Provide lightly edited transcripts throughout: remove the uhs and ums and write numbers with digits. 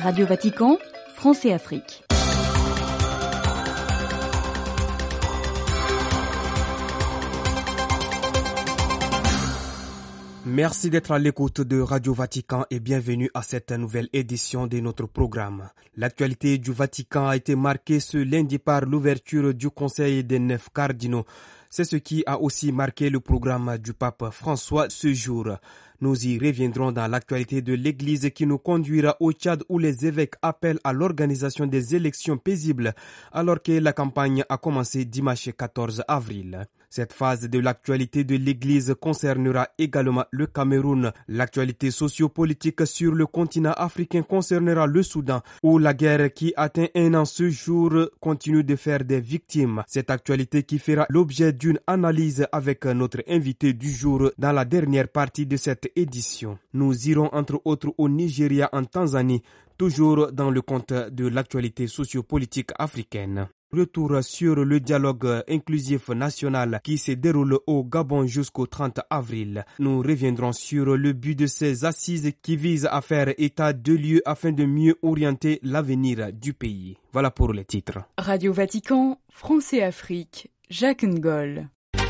Radio Vatican, France et Afrique. Merci d'être à l'écoute de Radio Vatican et bienvenue à cette nouvelle édition de notre programme. L'actualité du Vatican a été marquée ce lundi par l'ouverture du Conseil des 9 cardinaux. C'est ce qui a aussi marqué le programme du pape François ce jour. Nous y reviendrons dans l'actualité de l'Église qui nous conduira au Tchad où les évêques appellent à l'organisation des élections paisibles alors que la campagne a commencé dimanche 14 avril. Cette phase de l'actualité de l'Église concernera également le Cameroun. L'actualité sociopolitique sur le continent africain concernera le Soudan où la guerre qui atteint un an ce jour continue de faire des victimes. Cette actualité qui fera l'objet d'une analyse avec notre invité du jour dans la dernière partie de cette édition. Nous irons entre autres au Nigeria, en Tanzanie, toujours dans le compte de l'actualité sociopolitique africaine. Retour sur le dialogue inclusif national qui se déroule au Gabon jusqu'au 30 avril. Nous reviendrons sur le but de ces assises qui visent à faire état de lieux afin de mieux orienter l'avenir du pays. Voilà pour les titres. Radio Vatican, France et Afrique, Jacques Ngol.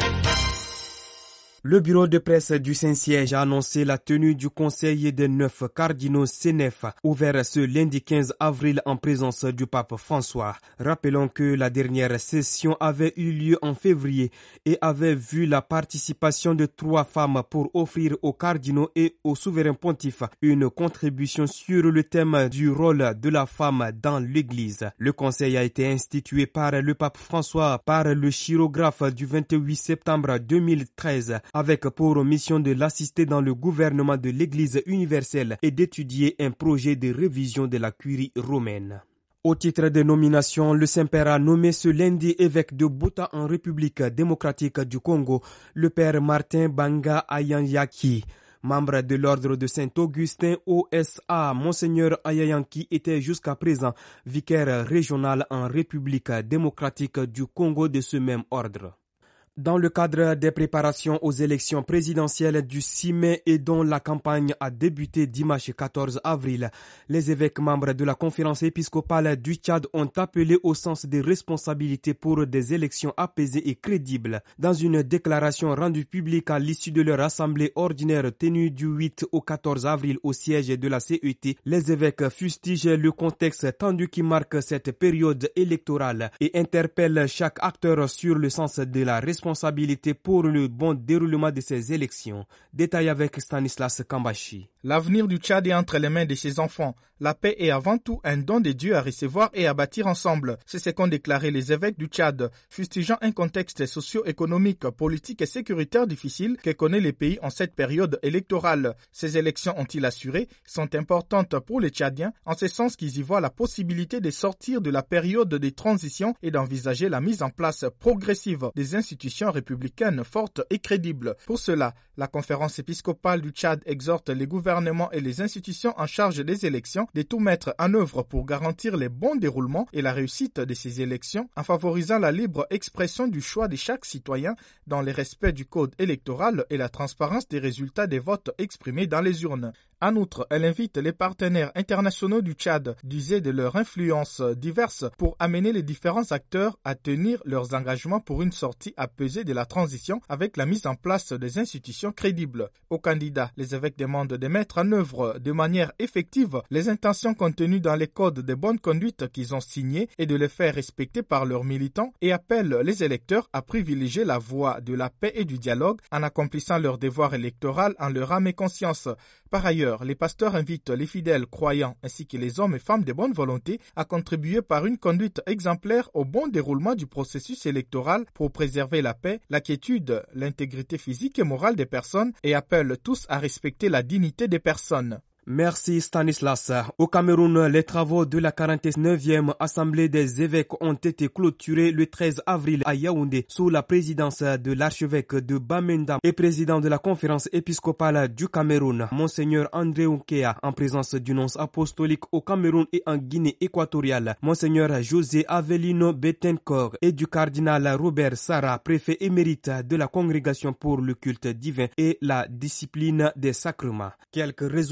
Le bureau de presse du Saint-Siège a annoncé la tenue du Conseil des 9 cardinaux C9, ouvert ce lundi 15 avril en présence du pape François. Rappelons que la dernière session avait eu lieu en février et avait vu la participation de 3 femmes pour offrir aux cardinaux et aux souverains pontifes une contribution sur le thème du rôle de la femme dans l'Église. Le conseil a été institué par le pape François par le chirographe du 28 septembre 2013. Avec pour mission de l'assister dans le gouvernement de l'Église universelle et d'étudier un projet de révision de la curie romaine. Au titre des nominations, le Saint-Père a nommé ce lundi évêque de Buta en République démocratique du Congo, le Père Martin Banga Ayanyaki. Membre de l'ordre de Saint-Augustin OSA, Monseigneur Ayayanki était jusqu'à présent vicaire régional en République démocratique du Congo de ce même ordre. Dans le cadre des préparations aux élections présidentielles du 6 mai et dont la campagne a débuté dimanche 14 avril, les évêques membres de la conférence épiscopale du Tchad ont appelé au sens des responsabilités pour des élections apaisées et crédibles. Dans une déclaration rendue publique à l'issue de leur assemblée ordinaire tenue du 8 au 14 avril au siège de la CET, les évêques fustigent le contexte tendu qui marque cette période électorale et interpellent chaque acteur sur le sens de la responsabilité pour le bon déroulement de ces élections. Détail avec Stanislas Kambashi. L'avenir du Tchad est entre les mains de ses enfants. La paix est avant tout un don de Dieu à recevoir et à bâtir ensemble. C'est ce qu'ont déclaré les évêques du Tchad, fustigeant un contexte socio-économique, politique et sécuritaire difficile que connaît le pays en cette période électorale. Ces élections, ont-ils assuré, sont importantes pour les Tchadiens, en ce sens qu'ils y voient la possibilité de sortir de la période de transition et d'envisager la mise en place progressive des institutions républicaines fortes et crédibles. Pour cela, la conférence épiscopale du Tchad exhorte les gouvernements et les institutions en charge des élections de tout mettre en œuvre pour garantir le bon déroulement et la réussite de ces élections en favorisant la libre expression du choix de chaque citoyen dans le respect du code électoral et la transparence des résultats des votes exprimés dans les urnes. En outre, elle invite les partenaires internationaux du Tchad d'user de leurs influences diverses pour amener les différents acteurs à tenir leurs engagements pour une sortie apaisée de la transition avec la mise en place des institutions crédibles. Aux candidats, les évêques demandent de mettre en œuvre de manière effective les intentions contenues dans les codes de bonne conduite qu'ils ont signés et de les faire respecter par leurs militants et appellent les électeurs à privilégier la voie de la paix et du dialogue en accomplissant leur devoir électoral en leur âme et conscience. Par ailleurs, les pasteurs invitent les fidèles croyants ainsi que les hommes et femmes de bonne volonté à contribuer par une conduite exemplaire au bon déroulement du processus électoral pour préserver la paix, la quiétude, l'intégrité physique et morale des personnes et appellent tous à respecter la dignité des personnes. Merci Stanislas. Au Cameroun, les travaux de la 49e Assemblée des évêques ont été clôturés le 13 avril à Yaoundé sous la présidence de l'archevêque de Bamenda et président de la conférence épiscopale du Cameroun, Monseigneur André Onkea, en présence du nonce apostolique au Cameroun et en Guinée équatoriale, Monseigneur José Avelino Betancourt et du cardinal Robert Sarah, préfet émérite de la Congrégation pour le culte divin et la discipline des sacrements. Quelques résolutions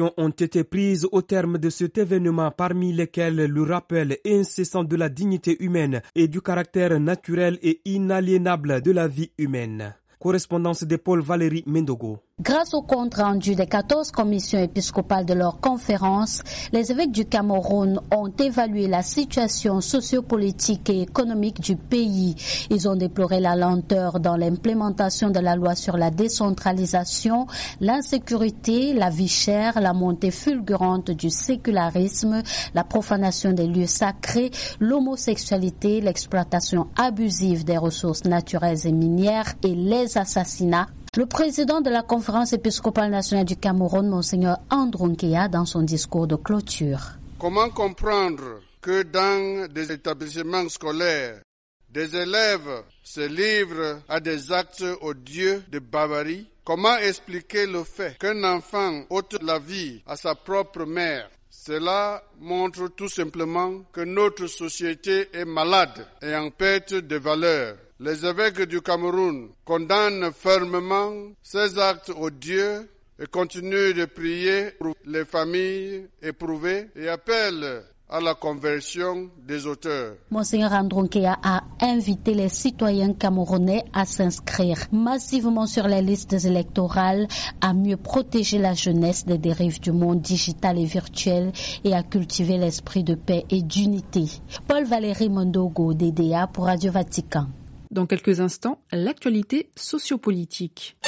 dispositions ont été prises au terme de cet événement, parmi lesquelles le rappel incessant de la dignité humaine et du caractère naturel et inaliénable de la vie humaine. Correspondance de Paul Valérie Mendogo. Grâce au compte rendu des 14 commissions épiscopales de leur conférence, les évêques du Cameroun ont évalué la situation sociopolitique et économique du pays. Ils ont déploré la lenteur dans l'implémentation de la loi sur la décentralisation, l'insécurité, la vie chère, la montée fulgurante du sécularisme, la profanation des lieux sacrés, l'homosexualité, l'exploitation abusive des ressources naturelles et minières et les assassinats. Le président de la conférence épiscopale nationale du Cameroun, Monseigneur Andrew Nkeya, dans son discours de clôture. Comment comprendre que dans des établissements scolaires, des élèves se livrent à des actes odieux de barbarie? Comment expliquer le fait qu'un enfant ôte la vie à sa propre mère? Cela montre tout simplement que notre société est malade et en perte de valeur. Les évêques du Cameroun condamnent fermement ces actes odieux et continuent de prier pour les familles éprouvées et appellent à la conversion des auteurs. Monseigneur Andrew Nkeya a invité les citoyens camerounais à s'inscrire massivement sur les listes électorales, à mieux protéger la jeunesse des dérives du monde digital et virtuel et à cultiver l'esprit de paix et d'unité. Paul Valérie Mendogo, DDA pour Radio Vatican. Dans quelques instants, l'actualité sociopolitique.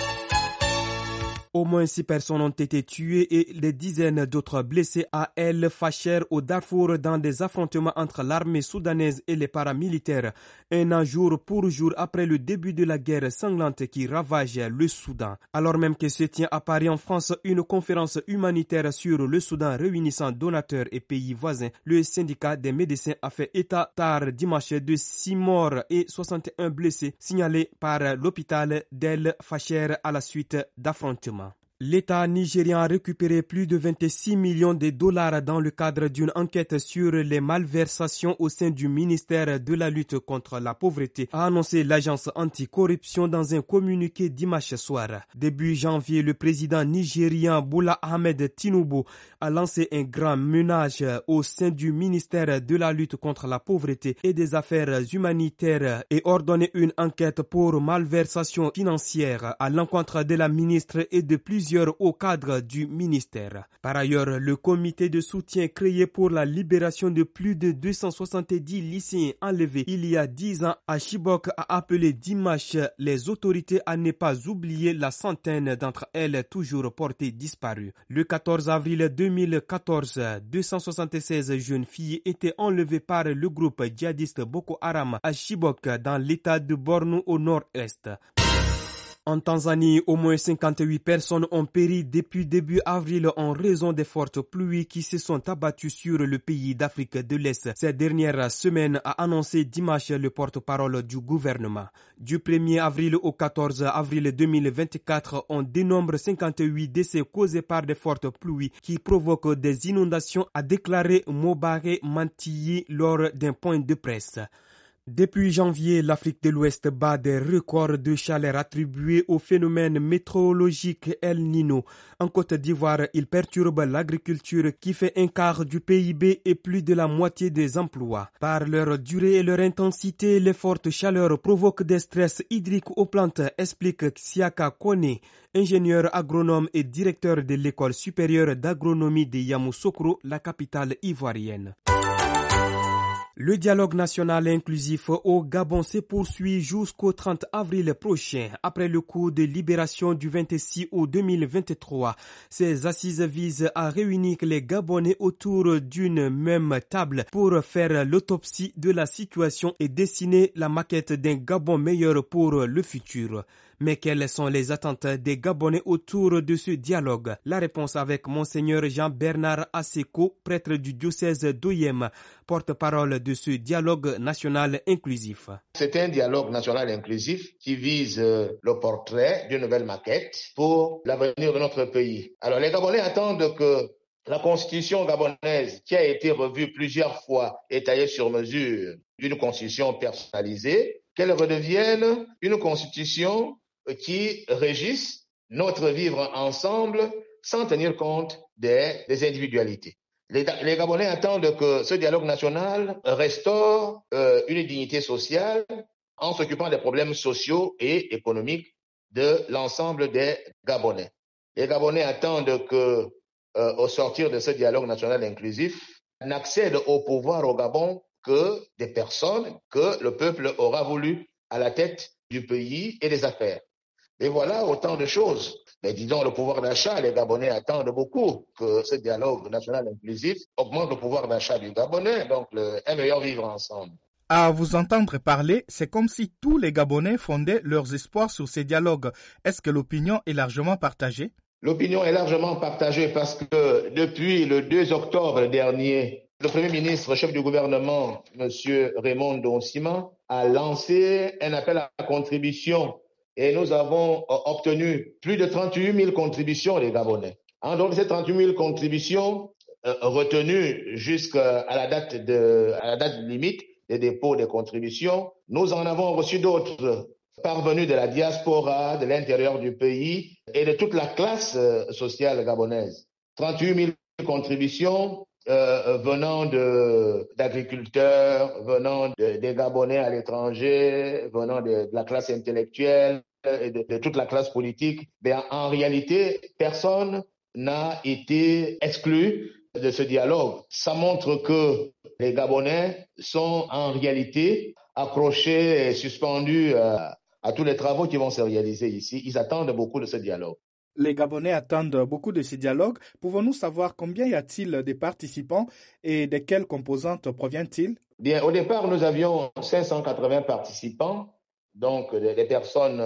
Au moins 6 personnes ont été tuées et des dizaines d'autres blessées à El Fasher au Darfour dans des affrontements entre l'armée soudanaise et les paramilitaires. Un an jour pour jour après le début de la guerre sanglante qui ravage le Soudan. Alors même que se tient à Paris en France une conférence humanitaire sur le Soudan réunissant donateurs et pays voisins, le syndicat des médecins a fait état tard dimanche de 6 morts et 61 blessés signalés par l'hôpital d'El Fasher à la suite d'affrontements. L'État nigérian a récupéré plus de 26 millions de dollars dans le cadre d'une enquête sur les malversations au sein du ministère de la lutte contre la pauvreté, a annoncé l'agence anticorruption dans un communiqué dimanche soir. Début janvier, le président nigérian Bola Ahmed Tinubu a lancé un grand ménage au sein du ministère de la lutte contre la pauvreté et des affaires humanitaires et ordonné une enquête pour malversation financière à l'encontre de la ministre et de plusieurs hauts cadres du ministère. Par ailleurs, le comité de soutien créé pour la libération de plus de 270 lycéens enlevés il y a 10 ans à Chibok a appelé dimanche les autorités à ne pas oublier la centaine d'entre elles toujours portées disparues. Le 14 avril 2014, 276 jeunes filles étaient enlevées par le groupe djihadiste Boko Haram à Chibok dans l'état de Borno au nord-est. En Tanzanie, au moins 58 personnes ont péri depuis début avril en raison des fortes pluies qui se sont abattues sur le pays d'Afrique de l'Est. Cette dernière semaine a annoncé dimanche le porte-parole du gouvernement. Du 1er avril au 14 avril 2024, on dénombre 58 décès causés par des fortes pluies qui provoquent des inondations, a déclaré Mobare Mantilli lors d'un point de presse. Depuis janvier, l'Afrique de l'Ouest bat des records de chaleur attribués au phénomène météorologique El Niño. En Côte d'Ivoire, il perturbe l'agriculture qui fait un quart du PIB et plus de la moitié des emplois. Par leur durée et leur intensité, les fortes chaleurs provoquent des stress hydriques aux plantes, explique Siaka Kone, ingénieur agronome et directeur de l'école supérieure d'agronomie de Yamoussoukro, la capitale ivoirienne. Le dialogue national inclusif au Gabon se poursuit jusqu'au 30 avril prochain. Après le coup de libération du 26 août 2023, ces assises visent à réunir les Gabonais autour d'une même table pour faire l'autopsie de la situation et dessiner la maquette d'un Gabon meilleur pour le futur. Mais quelles sont les attentes des Gabonais autour de ce dialogue? La réponse avec Monseigneur Jean-Bernard Asseko, prêtre du diocèse d'Oyem, porte-parole de ce dialogue national inclusif. C'est un dialogue national inclusif qui vise le portrait d'une nouvelle maquette pour l'avenir de notre pays. Alors les Gabonais attendent que la constitution gabonaise, qui a été revue plusieurs fois et taillée sur mesure, d'une constitution personnalisée, qu'elle redevienne une constitution qui régisse notre vivre ensemble sans tenir compte des individualités. Les Gabonais attendent que ce dialogue national restaure une dignité sociale en s'occupant des problèmes sociaux et économiques de l'ensemble des Gabonais. Les Gabonais attendent que, au sortir de ce dialogue national inclusif, n'accèdent au pouvoir au Gabon que des personnes que le peuple aura voulu à la tête du pays et des affaires. Et voilà autant de choses. Mais disons, le pouvoir d'achat, les Gabonais attendent beaucoup que ce dialogue national inclusif augmente le pouvoir d'achat du Gabonais, donc un meilleur vivre ensemble. À vous entendre parler, c'est comme si tous les Gabonais fondaient leurs espoirs sur ces dialogues. Est-ce que l'opinion est largement partagée? L'opinion est largement partagée parce que depuis le 2 octobre dernier, le Premier ministre, chef du gouvernement, M. Raymond Donsima, a lancé un appel à la contribution et nous avons obtenu plus de 38 000 contributions des Gabonais. En dehors de ces 38 000 contributions retenues jusqu'à la date limite des dépôts des contributions, nous en avons reçu d'autres parvenus de la diaspora, de l'intérieur du pays et de toute la classe sociale gabonaise. 38 000 contributions venant d'agriculteurs, venant des Gabonais à l'étranger, venant de la classe intellectuelle et de toute la classe politique. Mais en réalité, personne n'a été exclu de ce dialogue. Ça montre que les Gabonais sont en réalité accrochés et suspendus à tous les travaux qui vont se réaliser ici. Ils attendent beaucoup de ce dialogue. Les Gabonais attendent beaucoup de ces dialogues. Pouvons-nous savoir combien y a-t-il de participants et de quelles composantes proviennent-ils? Bien, au départ, nous avions 580 participants, donc des personnes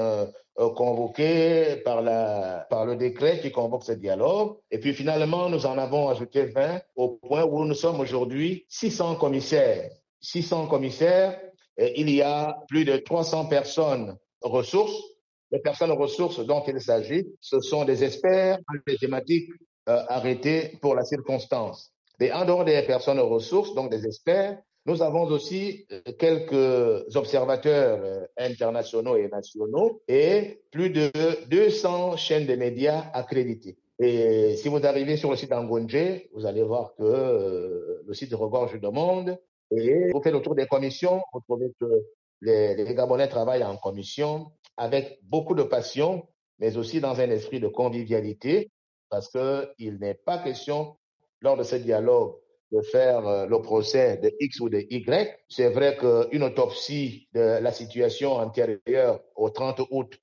convoquées par le décret qui convoque ce dialogue. Et puis finalement, nous en avons ajouté 20 au point où nous sommes aujourd'hui 600 commissaires. 600 commissaires, et il y a plus de 300 personnes ressources. Les personnes ressources dont il s'agit, ce sont des experts en des thématiques arrêtées pour la circonstance. Et en dehors des personnes ressources, donc des experts, nous avons aussi quelques observateurs internationaux et nationaux et plus de 200 chaînes de médias accréditées. Et si vous arrivez sur le site Angonje, vous allez voir que le site regorge de monde. Et vous faites le tour des commissions, vous trouvez que les Gabonais travaillent en commission avec beaucoup de passion, mais aussi dans un esprit de convivialité, parce qu'il n'est pas question, lors de ce dialogue, de faire le procès de X ou de Y. C'est vrai qu'une autopsie de la situation antérieure au 30 août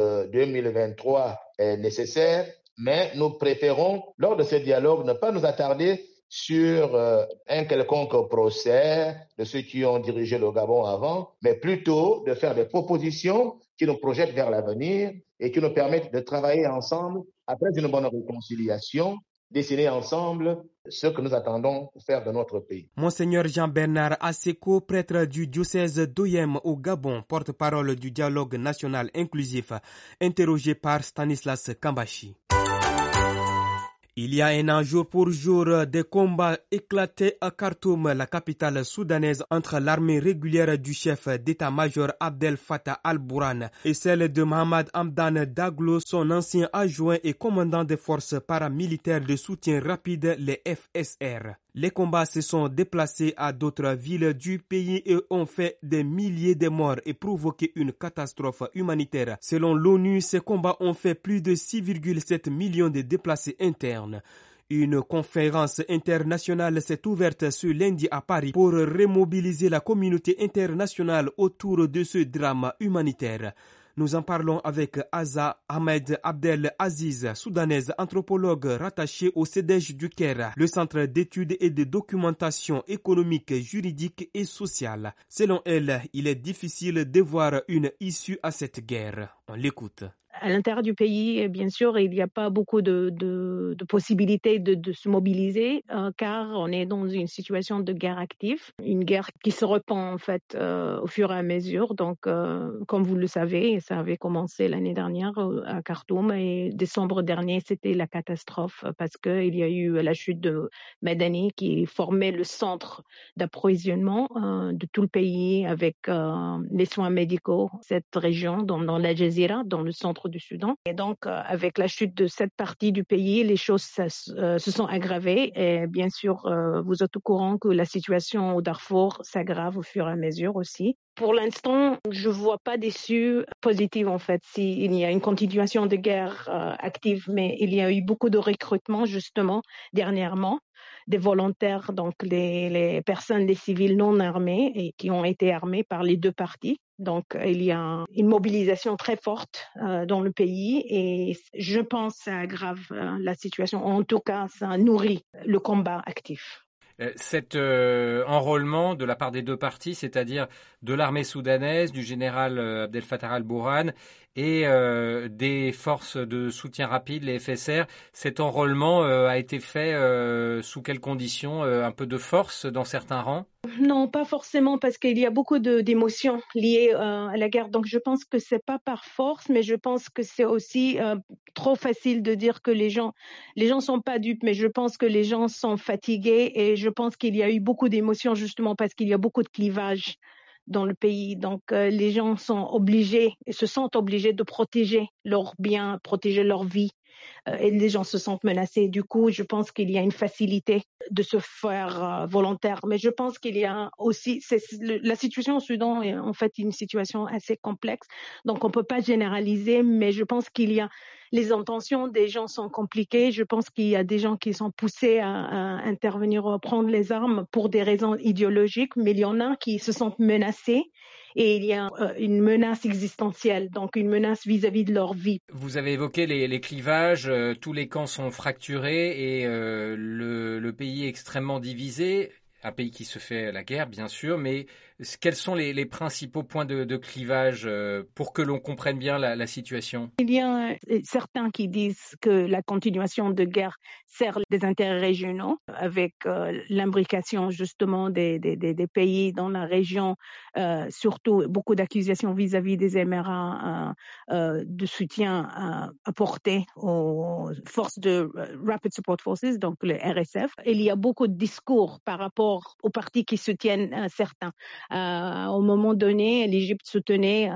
2023 est nécessaire, mais nous préférons, lors de ce dialogue, ne pas nous attarder sur un quelconque procès de ceux qui ont dirigé le Gabon avant, mais plutôt de faire des propositions qui nous projettent vers l'avenir et qui nous permettent de travailler ensemble après une bonne réconciliation, dessiner ensemble ce que nous attendons faire de notre pays. Monseigneur Jean-Bernard Aseko, prêtre du diocèse d'Oyem au Gabon, porte-parole du dialogue national inclusif, interrogé par Stanislas Kambashi. Il y a un an, jour pour jour, des combats éclataient à Khartoum, la capitale soudanaise, entre l'armée régulière du chef d'état-major Abdel Fattah al-Burhan et celle de Mohamed Hamdan Daglo, son ancien adjoint et commandant des forces paramilitaires de soutien rapide, les FSR. Les combats se sont déplacés à d'autres villes du pays et ont fait des milliers de morts et provoqué une catastrophe humanitaire. Selon l'ONU, ces combats ont fait plus de 6,7 millions de déplacés internes. Une conférence internationale s'est ouverte ce lundi à Paris pour remobiliser la communauté internationale autour de ce drame humanitaire. Nous en parlons avec Aza Ahmed Abdel Aziz, soudanaise anthropologue rattachée au CEDEJ du Caire, le centre d'études et de documentation économique, juridique et sociale. Selon elle, il est difficile de voir une issue à cette guerre. On l'écoute. À l'intérieur du pays, bien sûr, il n'y a pas beaucoup de possibilités de se mobiliser car on est dans une situation de guerre active, une guerre qui se répand en fait au fur et à mesure. Donc, comme vous le savez, ça avait commencé l'année dernière à Khartoum et décembre dernier, c'était la catastrophe parce qu'il y a eu la chute de Madani qui formait le centre d'approvisionnement de tout le pays avec les soins médicaux. Cette région, dans la Jazira, dans le centre centre du Soudan. Et donc, avec la chute de cette partie du pays, les choses se sont aggravées. Et bien sûr, vous êtes au courant que la situation au Darfour s'aggrave au fur et à mesure aussi. Pour l'instant, je vois pas d'issue positive en fait. S'il y a une continuation de guerre active, mais il y a eu beaucoup de recrutement justement dernièrement, des volontaires, donc les personnes, les civils non armés et qui ont été armés par les deux parties. Donc, il y a une mobilisation très forte dans le pays et je pense que ça aggrave la situation. En tout cas, ça nourrit le combat actif. Cet enrôlement de la part des deux parties, c'est-à-dire de l'armée soudanaise, du général Abdel Fattah al-Burhan et des forces de soutien rapide, les FSR, cet enrôlement a été fait sous quelles conditions? Un peu de force dans certains rangs? Non, pas forcément, parce qu'il y a beaucoup d'émotions liées à la guerre. Donc, je pense que c'est pas par force, mais je pense que c'est aussi trop facile de dire que les gens sont pas dupes, mais je pense que les gens sont fatigués et je pense qu'il y a eu beaucoup d'émotions justement parce qu'il y a beaucoup de clivages dans le pays. Donc, les gens se sentent obligés de protéger leurs biens, protéger leur vie. Et les gens se sentent menacés. Du coup, je pense qu'il y a une facilité de se faire volontaire. Mais je pense qu'il y a aussi... la situation au Soudan est en fait une situation assez complexe. Donc, on ne peut pas généraliser, mais je pense qu'il y a... Les intentions des gens sont compliquées. Je pense qu'il y a des gens qui sont poussés à intervenir, à prendre les armes pour des raisons idéologiques, mais il y en a qui se sentent menacés. Et il y a une menace existentielle, donc une menace vis-à-vis de leur vie. Vous avez évoqué les clivages, tous les camps sont fracturés et le pays est extrêmement divisé. Un pays qui se fait la guerre, bien sûr, mais quels sont les principaux points de clivage pour que l'on comprenne bien la situation? Il y a certains qui disent que la continuation de guerre sert des intérêts régionaux avec l'imbrication justement des pays dans la région, surtout beaucoup d'accusations vis-à-vis des Émirats de soutien apporté aux forces de Rapid Support Forces, donc le RSF. Il y a beaucoup de discours par rapport aux partis qui soutiennent certains. Au moment donné, l'Égypte soutenait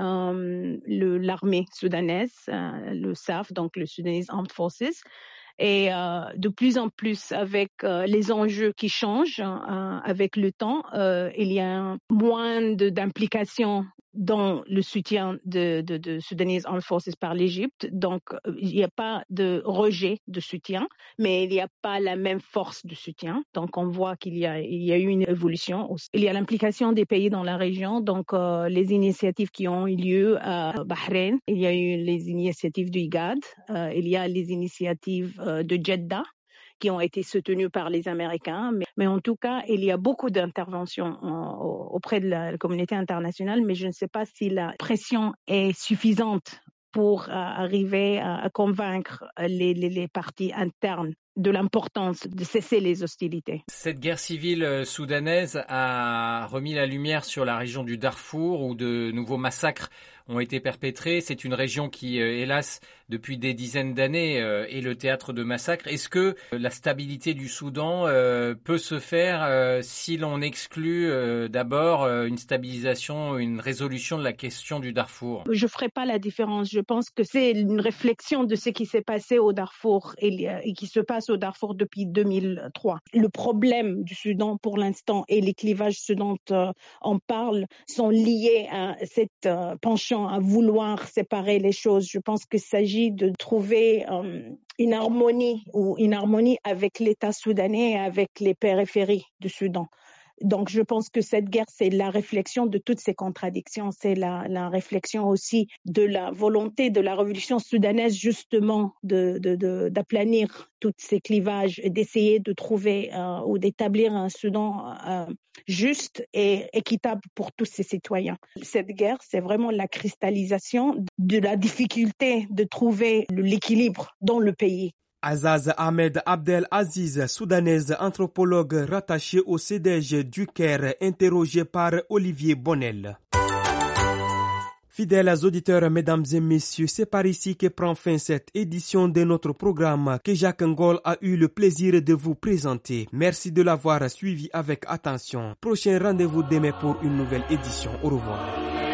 l'armée soudanaise, le SAF, donc le Sudanese Armed Forces. Et de plus en plus, avec les enjeux qui changent avec le temps, il y a moins d'implication dans le soutien de Sudanese Armed Forces par l'Égypte. Donc, il n'y a pas de rejet de soutien, mais il n'y a pas la même force de soutien. Donc, on voit qu'il y a eu une évolution. Il y a l'implication des pays dans la région. Donc, les initiatives qui ont eu lieu à Bahreïn, il y a eu les initiatives du IGAD, il y a les initiatives de Jeddah, qui ont été soutenus par les Américains. Mais en tout cas, il y a beaucoup d'interventions auprès de la communauté internationale, mais je ne sais pas si la pression est suffisante pour arriver à convaincre les partis internes de l'importance de cesser les hostilités. Cette guerre civile soudanaise a remis la lumière sur la région du Darfour où de nouveaux massacres ont été perpétrés. C'est une région qui, hélas, depuis des dizaines d'années, est le théâtre de massacres. Est-ce que la stabilité du Soudan peut se faire si l'on exclut d'abord une stabilisation, une résolution de la question du Darfour? Je ne ferai pas la différence. Je pense que c'est une réflexion de ce qui s'est passé au Darfour et qui se passe au Darfour depuis 2003. Le problème du Soudan pour l'instant et les clivages ce dont on parle sont liés à cette penchant à vouloir séparer les choses. Je pense qu'il s'agit de trouver une harmonie avec l'État soudanais et avec les périphéries du Soudan. Donc, je pense que cette guerre, c'est la réflexion de toutes ces contradictions. C'est la réflexion aussi de la volonté de la révolution soudanaise, justement, d'aplanir tous ces clivages et d'essayer de trouver ou d'établir un Soudan juste et équitable pour tous ses citoyens. Cette guerre, c'est vraiment la cristallisation de la difficulté de trouver l'équilibre dans le pays. Azaz Ahmed Abdel Aziz, soudanaise anthropologue rattachée au CEDEJ du Caire, interrogée par Olivier Bonnel. Fidèles auditeurs, mesdames et messieurs, c'est par ici que prend fin cette édition de notre programme que Jacques Ngol a eu le plaisir de vous présenter. Merci de l'avoir suivi avec attention. Prochain rendez-vous demain pour une nouvelle édition. Au revoir.